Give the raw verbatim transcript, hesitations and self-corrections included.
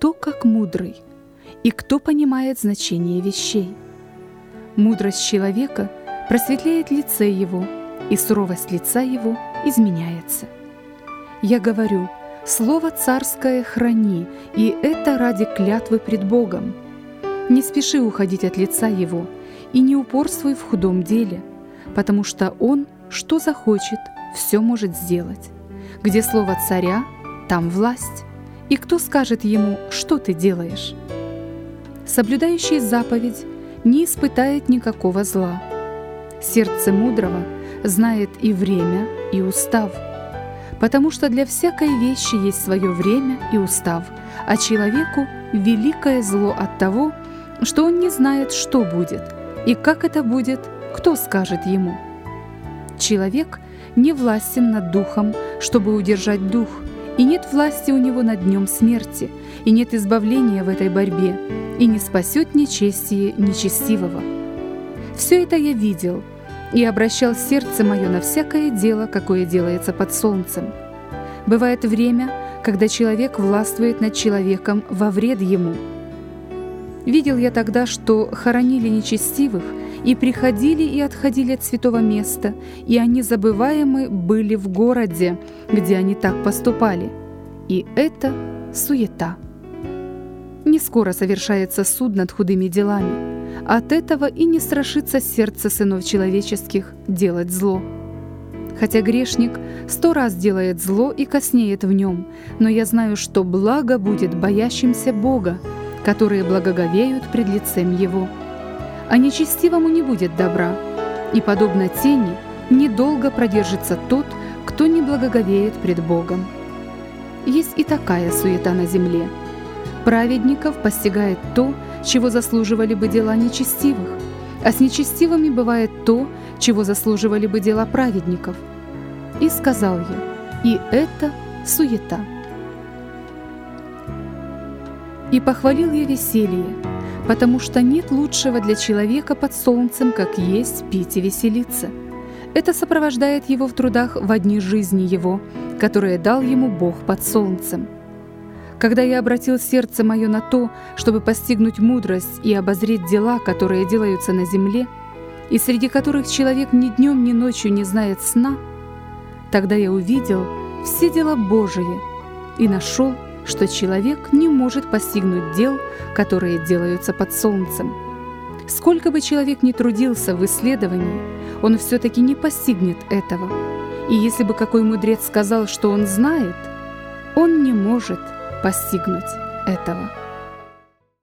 кто как мудрый, и кто понимает значение вещей? Мудрость человека просветляет лице его, и суровость лица его изменяется. Я говорю, слово царское храни, и это ради клятвы пред Богом. Не спеши уходить от лица его, и не упорствуй в худом деле, потому что он, что захочет, все может сделать. Где слово царя, там власть, и кто скажет ему, что ты делаешь? Соблюдающий заповедь не испытает никакого зла. Сердце мудрого знает и время, и устав, потому что для всякой вещи есть свое время и устав, а человеку великое зло от того, что он не знает, что будет, и как это будет, кто скажет ему. Человек не властен над духом, чтобы удержать дух, и нет власти у него над днем смерти, и нет избавления в этой борьбе, и не спасет нечестие нечестивого. Все это я видел, и обращал сердце мое на всякое дело, какое делается под солнцем. Бывает время, когда человек властвует над человеком во вред ему. Видел я тогда, что хоронили нечестивых, и приходили и отходили от святого места, и они забываемы были в городе, где они так поступали. И это суета. Не скоро совершается суд над худыми делами. От этого и не страшится сердце сынов человеческих делать зло. Хотя грешник сто раз делает зло и коснеет в нем, но я знаю, что благо будет боящимся Бога, которые благоговеют пред лицем Его. А нечестивому не будет добра, и, подобно тени, недолго продержится тот, кто не благоговеет пред Богом. Есть и такая суета на земле. Праведников постигает то, чего заслуживали бы дела нечестивых, а с нечестивыми бывает то, чего заслуживали бы дела праведников. И сказал я, и это суета. И похвалил я веселье, потому что нет лучшего для человека под солнцем, как есть, пить и веселиться. Это сопровождает его в трудах во дни жизни его, которые дал ему Бог под солнцем. Когда я обратил сердце мое на то, чтобы постигнуть мудрость и обозреть дела, которые делаются на земле, и среди которых человек ни днем, ни ночью не знает сна, тогда я увидел все дела Божии и нашел, что человек не может постигнуть дел, которые делаются под солнцем. Сколько бы человек ни трудился в исследовании, он все-таки не постигнет этого. И если бы какой мудрец сказал, что он знает, он не может постигнуть этого.